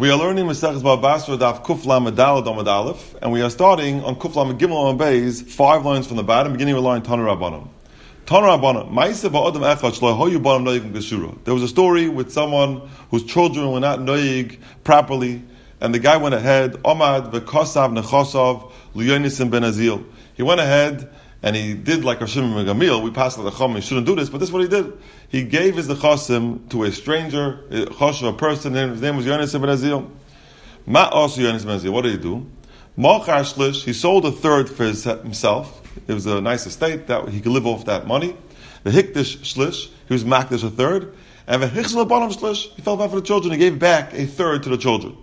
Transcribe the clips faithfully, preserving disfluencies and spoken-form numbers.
We are learning Maseches Bava Basra Daf Kuf Lamed Daled Amud Aleph, and we are starting on Kuf Lamed Gimel Amud Beis, five lines from the bottom, beginning with line Tanu Rabbanim. Tanu Rabbanim, Ma'aseh ba'adam echad shelo hoyu banim noyig geshura. There was a story with someone whose children were not noyig properly, and the guy went ahead, Omad v'kosav nechosav liyonis ben Azil. He went ahead and he did like Rav Shimon ben Gamliel. We passed the Chacham, he shouldn't do this, but this is what he did. He gave his nechosim to a stranger, a choshev, a person, and his name was Yonis ben Azil. Ma also Yonis ben Azil. What did he do? Machar shlish, he sold a third for his, himself. It was a nice estate that he could live off that money. The hikdish shlish, he was makdish a third. And the hichsel bottom shlish, he felt bad for the children. He gave back a third to the children.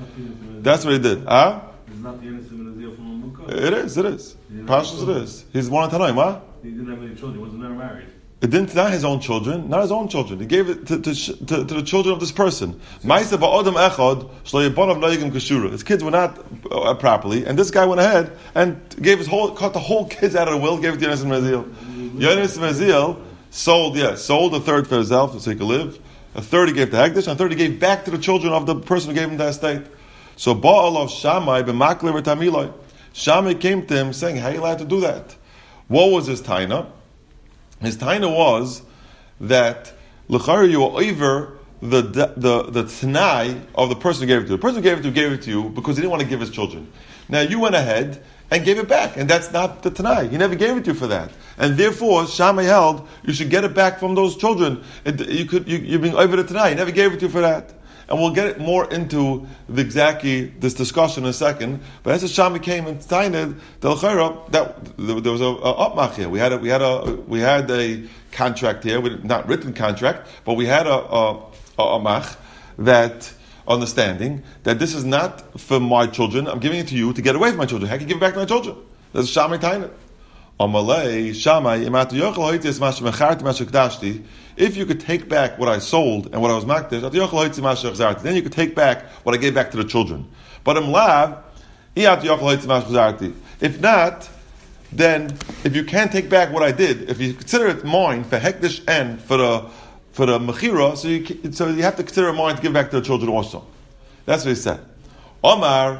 That's what he did. Huh? It's not the Yonis ben Azil from Mukah. It is, it is. Pashas it is. He's one of Tanaim, huh? He didn't have any children. He wasn't never married. It didn't, not his own children, not his own children. He gave it to, to, to, to the children of this person. Ma'aseh ba'adam echad shelo yibanav noyigim keshura. His kids were not uh, properly, and this guy went ahead and gave his whole, cut the whole kids out of the will, gave it to Yonis ben Azil. Yonis ben Azil sold, yeah, sold a third for himself so he could live. A third he gave to Hekdesh, and a third he gave back to the children of the person who gave him the estate. So ba'alav Shammai b'makle v'tamiloi. Shammai came to him saying, how are you allowed to do that? What was his taina? His taina was that l'chari you were over the the the t'nai of the person who gave it to you. The person who gave it to you gave it to you because he didn't want to give his children. Now you went ahead and gave it back, and that's not the t'nai. He never gave it to you for that, and therefore Shammai held you should get it back from those children. It, you could you, you're being over the t'nai. He never gave it to you for that. And we'll get it more into the exactly this discussion in a second. But as the Shammai came and signed the l'chayra, that there was a, a upmach here. We had a we had a we had a contract here, not written contract, but we had a a, a upmach that understanding that this is not for my children. I'm giving it to you to get away from my children. How can you give it back to my children? That's Shammai taina. Amalei Shammai imatu yochel hoitis mash mecharti mash kedashti. If you could take back what I sold and what I was makdish, then you could take back what I gave back to the children. But if not, then if you can't take back what I did, if you consider it mine for hekdesh and for the for the mechira, so you so you have to consider it mine to give back to the children also. That's what he said. Omar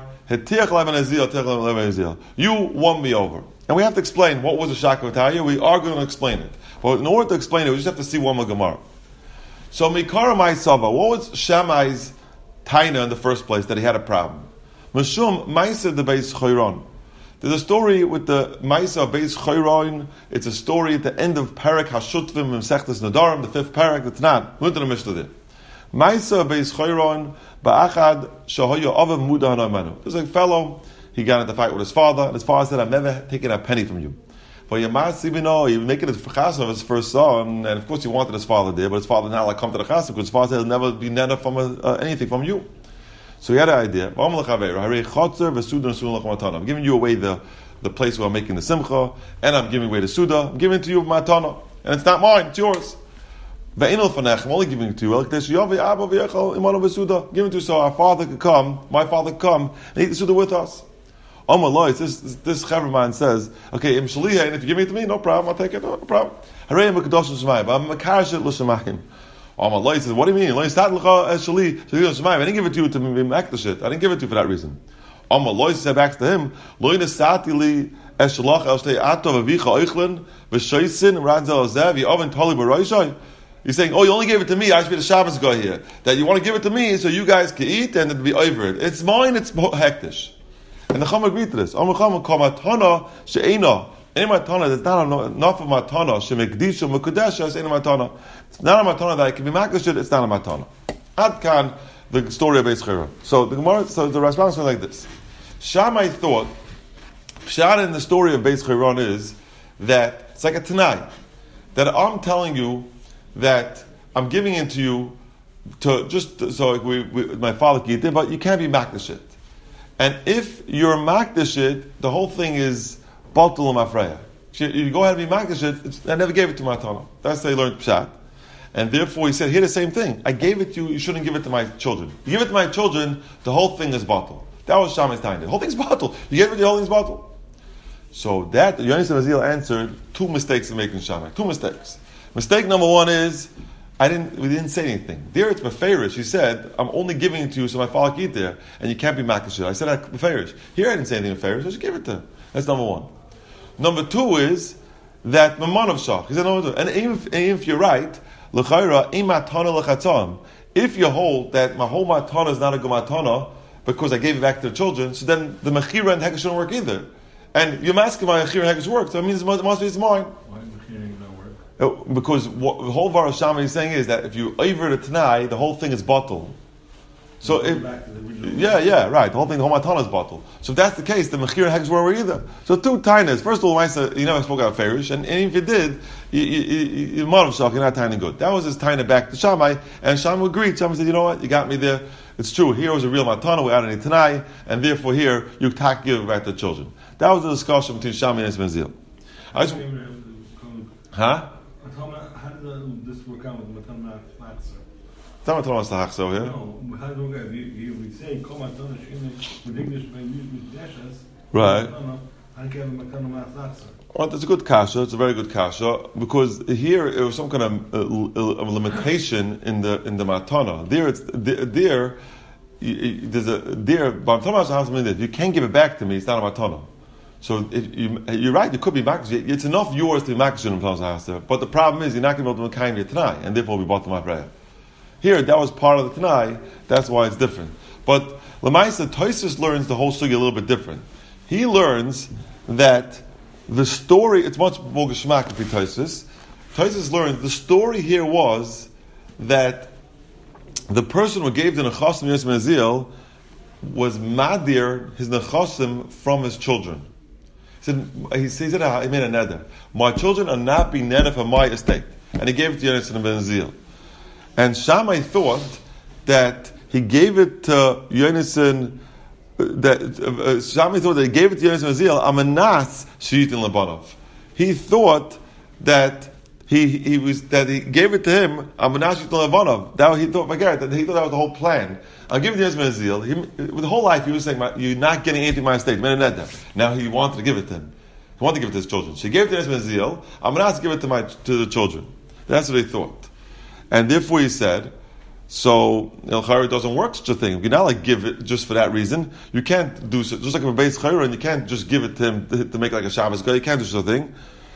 you won me over. And we have to explain what was the Shakvataya. We are going to explain it. But in order to explain it, we just have to see one more Gemara. So, Mikara Mai Sava, what was Shammai's taina in the first place that he had a problem? Mashum Maisa the Beis Chayron. There's a story with the Maisa Beis Chayron. It's a story at the end of Parak Hashutvim in Sechtes Nadarim, the fifth Parak. It's not. We went to the Mishnah there. Maisa Beis Chayron Ba'achad Shahoya Avav Muda Hanamanu. There's a fellow. He got into a fight with his father, and his father said, I've never taken a penny from you. For Yamas, even though he was making it for chasam of his first son, and of course he wanted his father there, but his father now like come to the chasam because his father said he'll never be nana from a, uh, anything from you. So he had an idea. I'm giving you away the, the place where I'm making the simcha, and I'm giving away the suda. I'm giving it to you matana, and it's not mine, it's yours. I'm only giving it to you. Give it to you so our father could come, my father could come, and eat the suda with us. Oh my Lord, this this Chaverman says, okay, and if you give me it to me, no problem, I'll take it, no problem. But I'm Makarshet L'Shemachim. Oh my Lord says, what do you mean? I didn't give it to you to be Makdash it. I didn't give it to you for that reason. Oh my Lord said back to him, He's saying, oh, you only gave it to me, I should be the Shabbos guy here. That you want to give it to me so you guys can eat and it'll be over it. It's mine, it's hektish. And the Chum agreed to this. Any matana that's not enough of matana, shemekdisha mekudesha is any matana. It's not a matana that I can be makdashit. It's not a matana. Ad kan the story of Beis Chayron. So the Gemara, so the response was like this: Shammai thought, Pshat in the story of Beis Chayron is that it's like a tanai that I'm telling you that I'm giving it to you to just so we, we, my father can eat it, but you can't be makdashit. And if you're makdashit, the whole thing is batul mafreya. You go ahead and be makdashit. I never gave it to matana. That's how he learned pshat. And therefore he said, here the same thing. I gave it to you, you shouldn't give it to my children. You give it to my children, the whole thing is batul. That was Shammai's time. The whole thing's batul. You gave it, the whole thing's batul. So that, Yonis ben Azil answered two mistakes in making Shammai. Two mistakes. Mistake number one is, I didn't. We didn't say anything. There it's beferish. He said, "I'm only giving it to you so my father can eat there, and you can't be makish." I said, "Beferish." Here I didn't say anything beferish. I just give it to him. That's number one. Number two is that maman of shach. He said, "No, and even if, even if you're right, l'chayra imatana lechatzam. If you hold that my whole matana is not a good matana because I gave it back to the children, so then the mechira and hekesh shouldn't work either. And you're asking why mechira and hekesh work, so it means it must, it must be it's mine." Why mechira not work? Because what the whole Var Shama is saying is that if you over the Tanai, the whole thing is bottle. So if, yeah, yeah, right. The whole thing, the whole matana is bottle. So if that's the case, the mechir and hekesh were either. So two tainas. First of all, you never spoke about ferish, and, and if you did, you you model shach, you're not tiny good. That was his taina back to Shammai, and Shammai agreed. Shammai said, "You know what? You got me there. It's true. Here was a real matana without any Tanai, and therefore here you tak give it back to the children." That was the discussion between Shammai and Ismail. I just, huh? How did this work out with Matan Matzah? Tell me, tell us the hachso here. No, how do we we say Kol Matan Shine with English by using dashes? Right. I can Matan Matzah. Well, it's a good kasha. It's a very good kasha because here it was some kind of uh, uh, limitation in the in the matana. There, it's there. There's a there. But matana you can't give it back to me. It's not a matana. So if you, you're right, it could be makish. It's enough yours to be makish in the house. But the problem is you're not going to be able to make your tanai, and therefore we bought the matraya. Here, that was part of the tanai. That's why it's different. But Lamaisa Toisus learns the whole sugi a little bit different. He learns that the story. It's much more geshmak if Toisus. Toisus learns the story here was that the person who gave the nechasim Yosef Mezil was madir his nechasim from his children. He said, he said he made a neder. My children are not being neder for my estate. And he gave it to Yonasan ben Zil. And Shammai thought that he gave it to Yonasan, that uh, Shammai thought that he gave it to Yonasan ben Zil, Amanas Shiyit in Labanov. He thought that he he was that he gave it to him, Amanas Shiyit in Labanov. That he thought, forget that he thought that was the whole plan. I'll give it to Yonasan ben Zil. He, with the whole life he was saying, "You're not getting anything in my estate." Now he wanted to give it to him. He wanted to give it to his children. So he gave it to Yonasan ben Zil. I'm going to ask to give it to my to the children. That's what he thought, and therefore he said, "So El Chayra doesn't work such a thing. You're not like give it just for that reason. You can't do so, just like a base Chayra, and you can't just give it to him to, to make like a Shabbos guy. You can't do such a thing."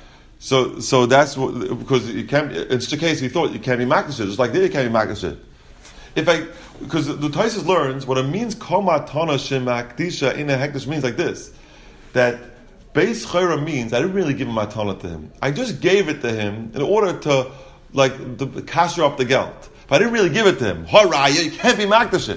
So, so that's what, because you can't. In such a case, he thought you can't be makish just like there you can't be makish. If I, because the Taisus learns what it means, koma tana shemakdisha in a hekdesh means like this, that Beis Chayra means I didn't really give him my tana to him. I just gave it to him in order to, like, to casher up the geld. But I didn't really give it to him. Haraya, you can't be makdash.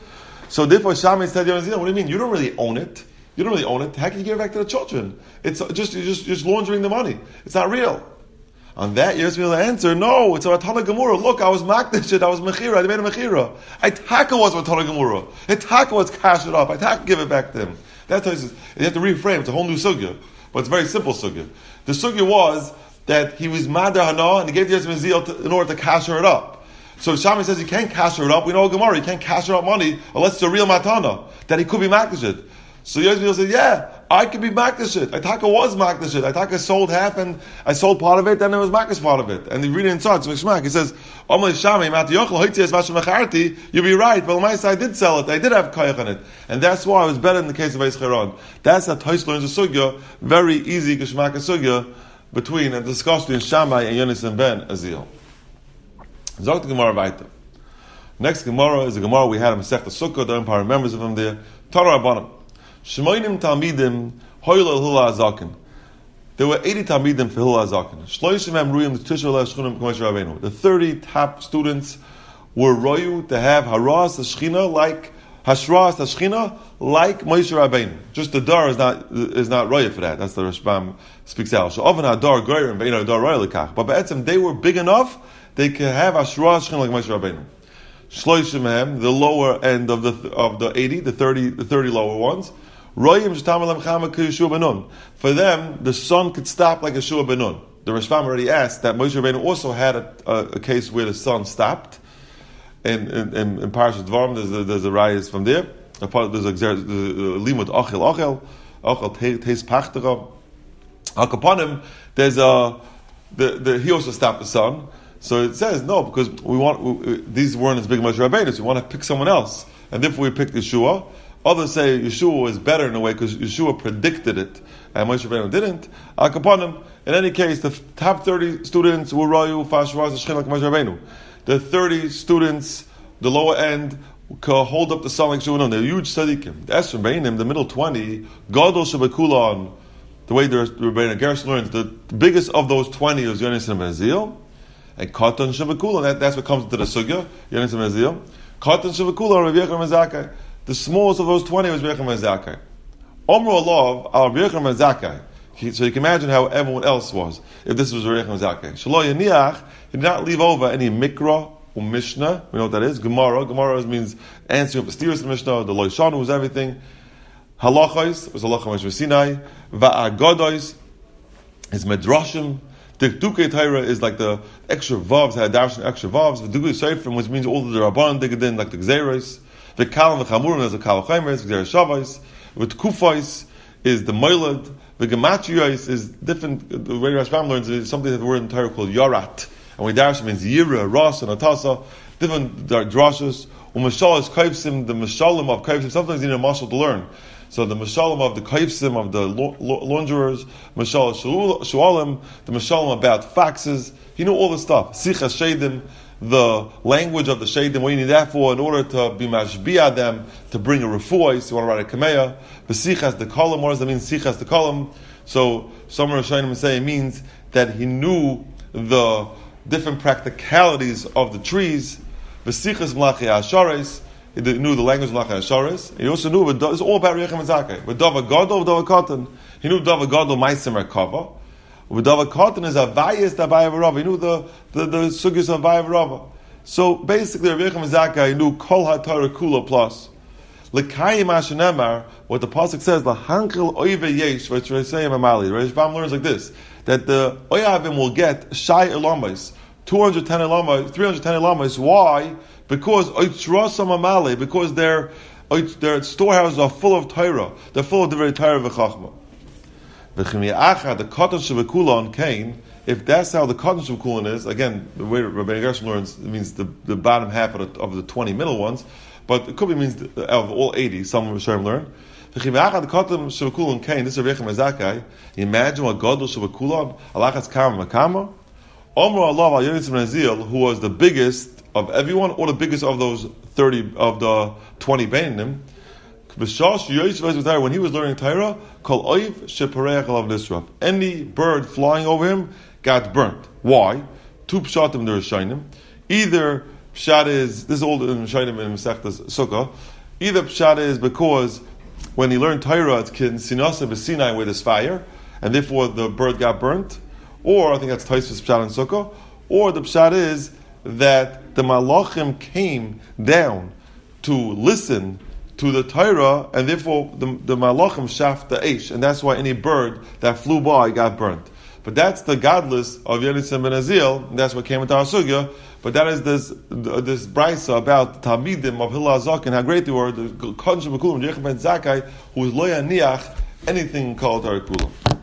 So therefore, Shammai said, "What do you mean? You don't really own it. You don't really own it. How can you give it back to the children? It's just you're just you're just laundering the money. It's not real." On that, you're supposed to answer, "No, it's a Matana Gemura. Look, I was makdash it. I was mechira. I made a mechira. I taka was Matana Gemura. I taka was cash it up. I taka give it back to him." That's how you have to reframe. It's a whole new sugya, but it's a very simple sugya. The sugya was that he was madar hana and he gave the Yosef Mezil in order to casher it up. So Shammai says you can't casher it up. We know Gemara, you can't casher up money unless it's a real matana that he could be makdash it. So Yosef said, "Yeah, I could be makdash it. Itaka was makdash it. Itaka sold half and I sold part of it, and it was makdash part of it." And he read it inside, so Mishmak, he says, "Omle Shammai, Mati Yochel, Hoitzias Vashem Mecharti, you'll be right, but my side I did sell it, I did have kayach on it. And that's why it was better in the case of Eis Chiron." That's how Tois learns a sugya, very easy Geshmak sugya, between a discussion between Shammai and Yonasan ben Azil. Zog the Gemara weiter. Next Gemara is a Gemara we had in Masechta Sukkah, the Empire members of him there. Torah Rabbanim. Shmoinim Talmidim Hoylel Hula Azakin. There were eighty Talmidim for Hula Azakin. Shloishim Em Ruyim T'Tishra Le'Shchunim K'Moshe Rabbeinu. The thirty top students were royu to have Haras Hashchina like Hashras Hashchina like Moshe Rabbeinu. Just the dar is not is not royu for that. That's the Rashbam speaks out. So often Hadar Goyer and Veinu Hadar royu lekach. But Be'etzem they were big enough they could have Hashras Hashchina like Moshe Rabbeinu. Shloishim Em, the lower end of the of the eighty, the thirty, the thirty lower ones. For them, the sun could stop like a Yeshua ben Nun. The Rashbam already asked that Moshe Rabbeinu also had a, a, a case where the sun stopped. In in, in, in Parashat Dvarim, there's a, there's a rayas from there. A part, there's a limud achel achel achel teis pachtera. Akaponim, there's a the, the he also stopped the sun. So it says no, because we want we, these weren't as big as Moshe Rabbeinu, so we want to pick someone else, and therefore we picked Yeshua. Others say Yeshua is better in a way because Yeshua predicted it, and Moshe Rabbeinu didn't. Al Kapanim. In any case, the top thirty students were Rayu, Fashraz, Shechin like Moshe Rabbeinu. The thirty students, the lower end, could hold up the sun like Yeshua. They're huge tzaddikim. The Esrim Beinim, the middle twenty, Gadol Shebekulon. The way the Rebbeinu Gersh learns, the biggest of those twenty is Yonis Ben Azil, and Katan Shebekulon. That, that's what comes into the sugya. Yonis Ben Azil, Katan Shebekulon, Rabbi Yechon Ben Zakkai. The smallest of those twenty was Rabbi Yechon Ben Zakkai. Omru Alav al Rabbi Yechon Ben Zakkai. So you can imagine how everyone else was if this was Rabbi Yechon Ben Zakkai. Shelo Yaniach, he did not leave over any Mikra or Mishnah. We know what that is. Gemara. Gemara means answering up the steers of the Mishnah. The Loishanu was everything. Halachos was Halacha Moshe Sinai. Va'agodos is Medrashim. The Dukei Torah is like the extra vavs, had darshan extra vavs. The Dukei Seifrim, which means all the Rabban Digadin, like the Gzeros. The Kalam the Chamurim is the Kal Chaimer, Gzeros Shavos. With Kufais is the Moilad. The Gematrios is different. The way Rashbam learns is something that the word in Torah called Yorat. And we darshan means Yira, Ras, and Atasa. Different drashas. Umashal is Kaifsim, the Mashalim of Kaifsim. Sometimes you need a mashal to learn. So the Mashalim of the Kaifsim, of the launderers, Mashal Shualim, the Mashalim about faxes. He knew all the stuff. Sichas Shadim, the language of the Shadim, what you need that for in order to be mashbiah them, to bring a refuah, so you want to write a kameya. Besichas the column, what does that mean? Sichas the column. So some Rishonim say it means that he knew the different practicalities of the trees. Besichas Malachi Ashares. He knew the language of Malachi Asharis. He also knew, it's all about Rechem and Zakkai. But Dava Gadol, Dava Katan. He knew Dava Gadol, Maisim Merkava. But Dava Katan is Avayis, Davai Rava. He knew the, the, the Sugyas of Avai Rava. So basically, Rechem and Zakkai, he knew Kol HaTorah Kula plus. L'kayim Hashanemar, what the Pasuk says, L'hankel Oive Yesh, which Reisayim Amali. Rishbam learns like this, that the Oyavim will get Shai Elamis, two hundred ten Elamis, three hundred ten Elamis. Why? Because because their their storehouses are full of Torah, they're full of the very Torah v'chachma. The katan shebekulon came. If that's how the katan shebekulon is, again, the way Rabbi Gershom learns, it means the, the bottom half of the, of the twenty middle ones, but it could be means the, of all eighty. Some of Rishonim learn. The katan shebekulon came. This is Rechem Zakai. Imagine what Gadol shebekulon alachas kama makama. Omru Allah al Yonis Ben Azil, who was the biggest of everyone, or the biggest of those thirty of the twenty Beinim, when he was learning Torah, any bird flying over him got burnt. Why? Two pshatim there is shainim. Either pshat is this is old in shainim in Masechtas Sukkah. Either pshat is because when he learned Torah, it's in Sinasa B'Sinai where there's fire, and therefore the bird got burnt. Or I think that's Taisvis pshat in Sukkah. Or the pshat is that the Malachim came down to listen to the Torah, and therefore the, the Malachim shaft the Eish, and that's why any bird that flew by got burnt. But that's the godless of Yonis Ben Azil, and that's what came into our sugya. But that is this this brisa about the Talmidim of Hillel Azak and how great they were, the Kodesh B'Kulam, Rechem Ben Zakkai, who was lo yaniach anything called Torah Kulam.